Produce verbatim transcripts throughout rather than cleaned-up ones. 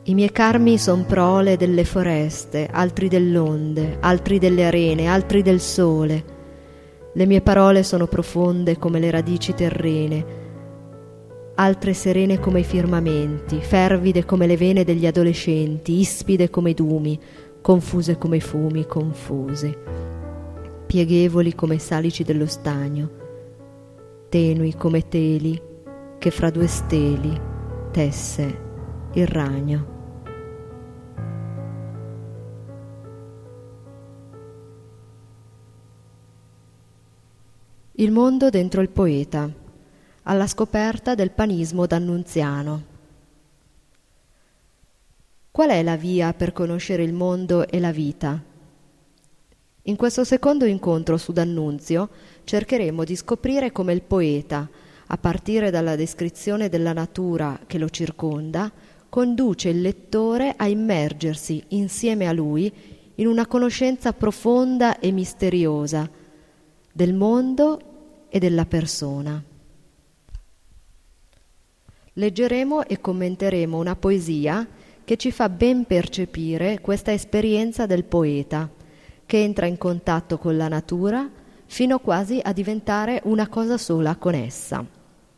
I miei carmi son prole delle foreste, altri dell'onde, altri delle arene, altri del sole. Le mie parole sono profonde come le radici terrene, altre serene come i firmamenti, fervide come le vene degli adolescenti, ispide come i dumi, confuse come i fumi confusi, pieghevoli come i salici dello stagno, tenui come teli che fra due steli tesse il ragno. Il mondo dentro il poeta, alla scoperta del panismo d'Annunziano. Qual è la via per conoscere il mondo e la vita? In questo secondo incontro su D'Annunzio cercheremo di scoprire come il poeta, a partire dalla descrizione della natura che lo circonda, conduce il lettore a immergersi insieme a lui in una conoscenza profonda e misteriosa del mondo e della persona. Leggeremo e commenteremo una poesia che ci fa ben percepire questa esperienza del poeta, che entra in contatto con la natura fino quasi a diventare una cosa sola con essa.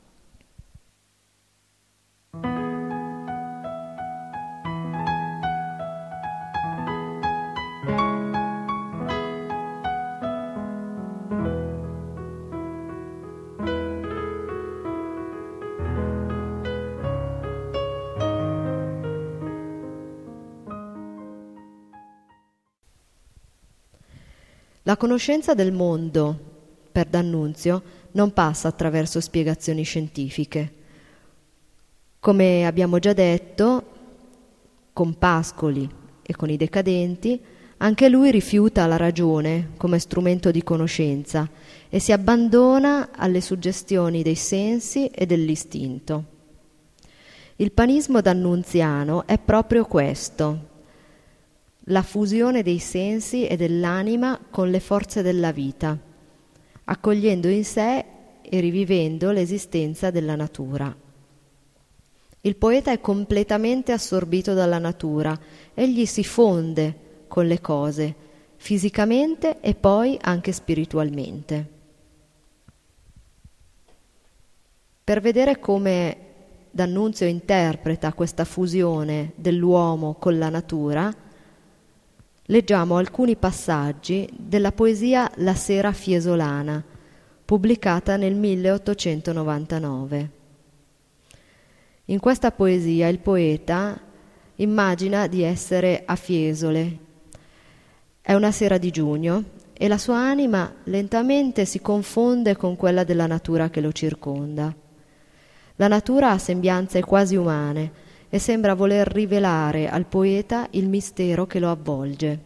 La conoscenza del mondo, per D'Annunzio, non passa attraverso spiegazioni scientifiche. Come abbiamo già detto, con Pascoli e con i decadenti, anche lui rifiuta la ragione come strumento di conoscenza e si abbandona alle suggestioni dei sensi e dell'istinto. Il panismo d'annunziano è proprio questo: la fusione dei sensi e dell'anima con le forze della vita, accogliendo in sé e rivivendo l'esistenza della natura. Il poeta è completamente assorbito dalla natura, egli si fonde con le cose, fisicamente e poi anche spiritualmente. Per vedere come D'Annunzio interpreta questa fusione dell'uomo con la natura, leggiamo alcuni passaggi della poesia La sera fiesolana, pubblicata nel milleottocentonovantanove. In questa poesia il poeta immagina di essere a Fiesole. È una sera di giugno e la sua anima lentamente si confonde con quella della natura che lo circonda. La natura ha sembianze quasi umane e sembra voler rivelare al poeta il mistero che lo avvolge.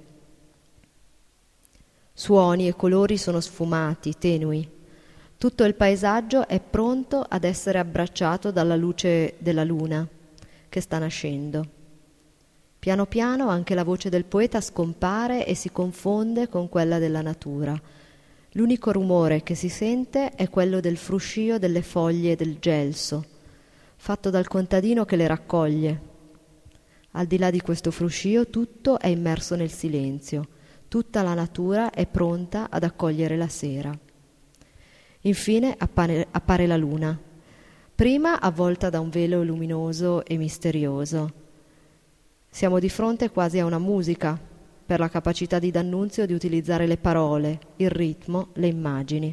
Suoni e colori sono sfumati, tenui. Tutto il paesaggio è pronto ad essere abbracciato dalla luce della luna che sta nascendo. Piano piano anche la voce del poeta scompare e si confonde con quella della natura. L'unico rumore che si sente è quello del fruscio delle foglie del gelso, fatto dal contadino che le raccoglie. Al di là di questo fruscio tutto è immerso nel silenzio, tutta la natura è pronta ad accogliere la sera. Infine appare, appare la luna, prima avvolta da un velo luminoso e misterioso. Siamo di fronte quasi a una musica, per la capacità di D'Annunzio di utilizzare le parole, il ritmo, le immagini.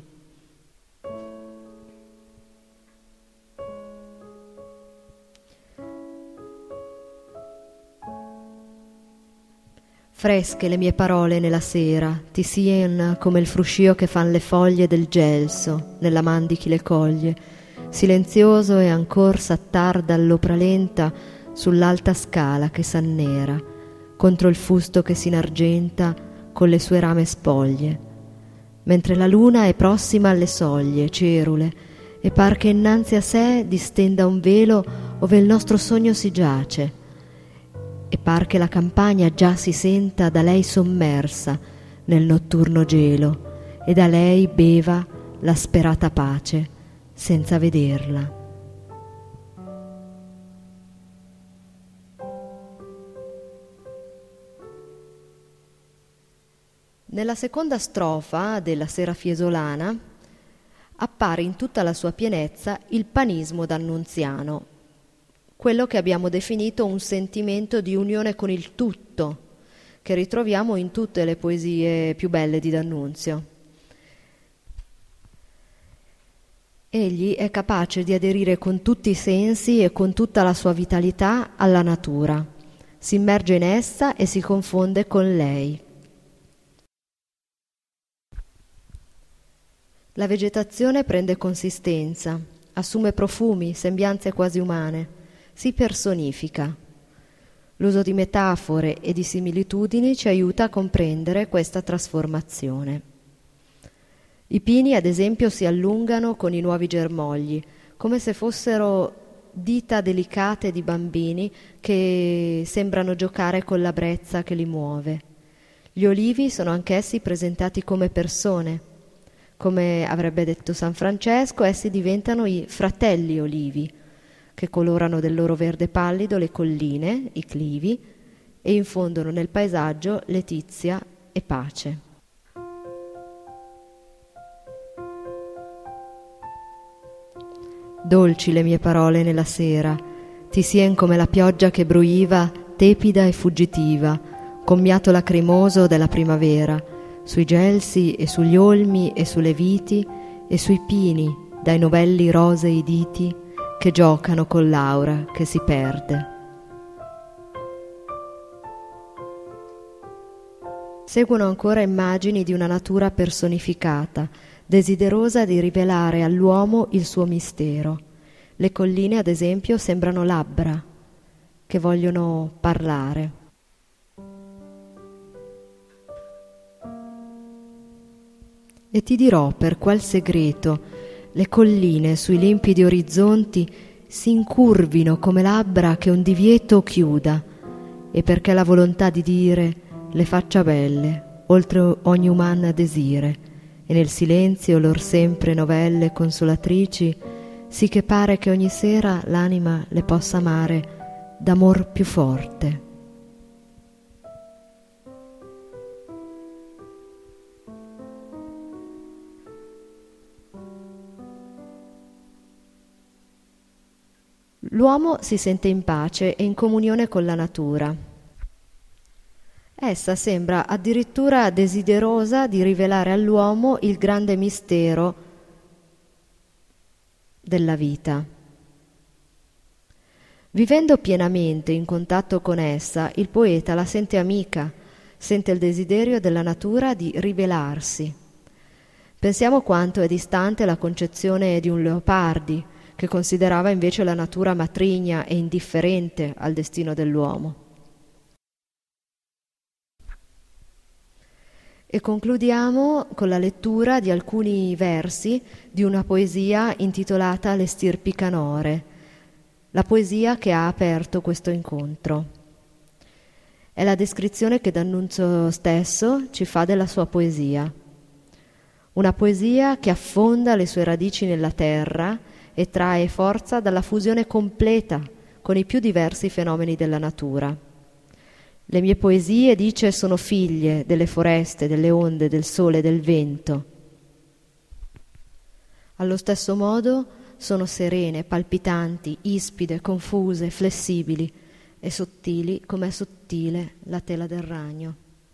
Fresche le mie parole nella sera, ti sien come il fruscio che fan le foglie del gelso, nella man di chi le coglie, silenzioso e ancor s'attarda all'opra lenta sull'alta scala che s'annera, contro il fusto che s'inargenta con le sue rame spoglie, mentre la luna è prossima alle soglie, cerule, e par che innanzi a sé distenda un velo ove il nostro sogno si giace, e par che la campagna già si senta da lei sommersa nel notturno gelo e da lei beva la sperata pace senza vederla. Nella seconda strofa della Sera Fiesolana appare in tutta la sua pienezza il panismo d'annunziano, quello che abbiamo definito un sentimento di unione con il tutto, che ritroviamo in tutte le poesie più belle di D'Annunzio. Egli è capace di aderire con tutti i sensi e con tutta la sua vitalità alla natura, si immerge in essa e si confonde con lei. La vegetazione prende consistenza, assume profumi, sembianze quasi umane, si personifica. L'uso di metafore e di similitudini ci aiuta a comprendere questa trasformazione. I pini, ad esempio, si allungano con i nuovi germogli, come se fossero dita delicate di bambini che sembrano giocare con la brezza che li muove. Gli olivi sono anch'essi presentati come persone. Come avrebbe detto San Francesco, essi diventano i fratelli olivi, che colorano del loro verde pallido le colline, i clivi, e infondono nel paesaggio letizia e pace. Dolci le mie parole nella sera, ti sien come la pioggia che bruiva, tepida e fuggitiva, commiato lacrimoso della primavera, sui gelsi e sugli olmi e sulle viti e sui pini, dai novelli rosei diti che giocano con l'aura che si perde. Seguono ancora immagini di una natura personificata, desiderosa di rivelare all'uomo il suo mistero. Le colline, ad esempio, sembrano labbra che vogliono parlare. E ti dirò per qual segreto le colline sui limpidi orizzonti si incurvino come labbra che un divieto chiuda, e perché la volontà di dire le faccia belle oltre ogni uman desire, e nel silenzio lor sempre novelle consolatrici, sì che pare che ogni sera l'anima le possa amare d'amor più forte. L'uomo si sente in pace e in comunione con la natura. Essa sembra addirittura desiderosa di rivelare all'uomo il grande mistero della vita. Vivendo pienamente in contatto con essa, il poeta la sente amica, sente il desiderio della natura di rivelarsi. Pensiamo quanto è distante la concezione di un Leopardi, che considerava invece la natura matrigna e indifferente al destino dell'uomo. E concludiamo con la lettura di alcuni versi di una poesia intitolata Le stirpi canore, la poesia che ha aperto questo incontro. È la descrizione che D'Annunzio stesso ci fa della sua poesia. Una poesia che affonda le sue radici nella terra e trae forza dalla fusione completa con i più diversi fenomeni della natura. Le mie poesie, dice, sono figlie delle foreste, delle onde, del sole, del vento. Allo stesso modo sono serene, palpitanti, ispide, confuse, flessibili e sottili come è sottile la tela del ragno.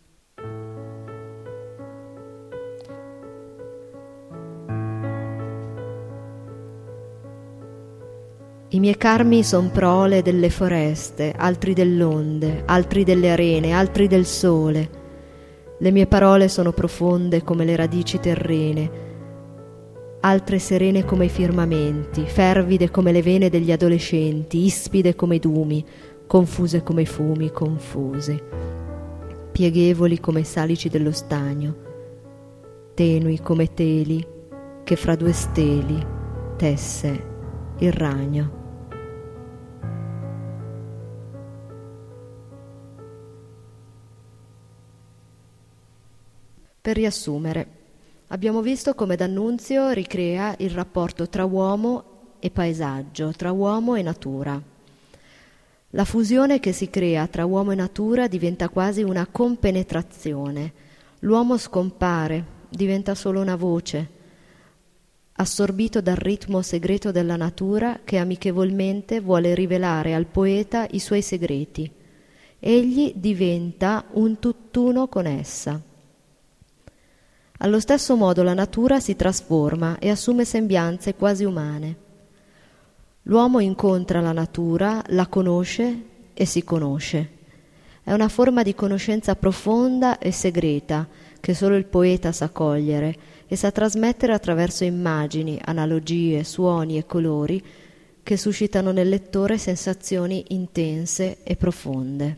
I miei carmi son prole delle foreste, altri dell'onde, altri delle arene, altri del sole. Le mie parole sono profonde come le radici terrene, altre serene come i firmamenti, fervide come le vene degli adolescenti, ispide come i dumi, confuse come i fumi confusi, pieghevoli come i salici dello stagno, tenui come teli che fra due steli tesse il ragno. Per riassumere, abbiamo visto come D'Annunzio ricrea il rapporto tra uomo e paesaggio, tra uomo e natura. La fusione che si crea tra uomo e natura diventa quasi una compenetrazione. L'uomo scompare, diventa solo una voce, assorbito dal ritmo segreto della natura che amichevolmente vuole rivelare al poeta i suoi segreti. Egli diventa un tutt'uno con essa. Allo stesso modo la natura si trasforma e assume sembianze quasi umane. L'uomo incontra la natura, la conosce e si conosce. È una forma di conoscenza profonda e segreta che solo il poeta sa cogliere e sa trasmettere attraverso immagini, analogie, suoni e colori che suscitano nel lettore sensazioni intense e profonde.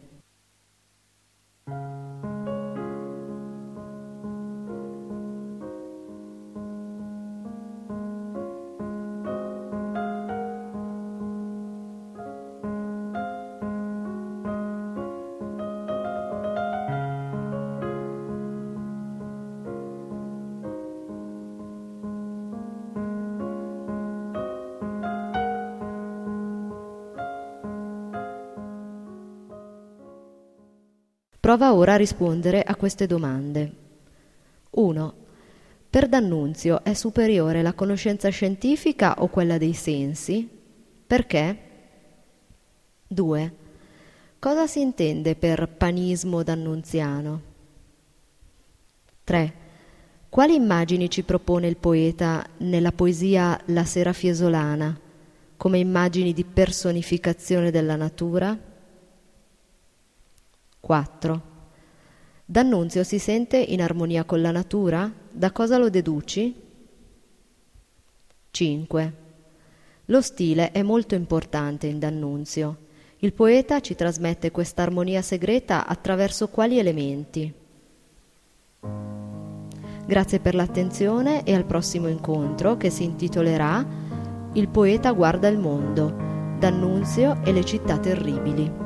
Prova ora a rispondere a queste domande. uno. Per D'Annunzio è superiore la conoscenza scientifica o quella dei sensi? Perché? due. Cosa si intende per panismo d'annunziano? tre. Quali immagini ci propone il poeta nella poesia La sera fiesolana, come immagini di personificazione della natura? quattro. D'Annunzio si sente in armonia con la natura? Da cosa lo deduci? cinque. Lo stile è molto importante in D'Annunzio. Il poeta ci trasmette questa armonia segreta attraverso quali elementi? Grazie per l'attenzione e al prossimo incontro che si intitolerà Il poeta guarda il mondo, D'Annunzio e le città terribili.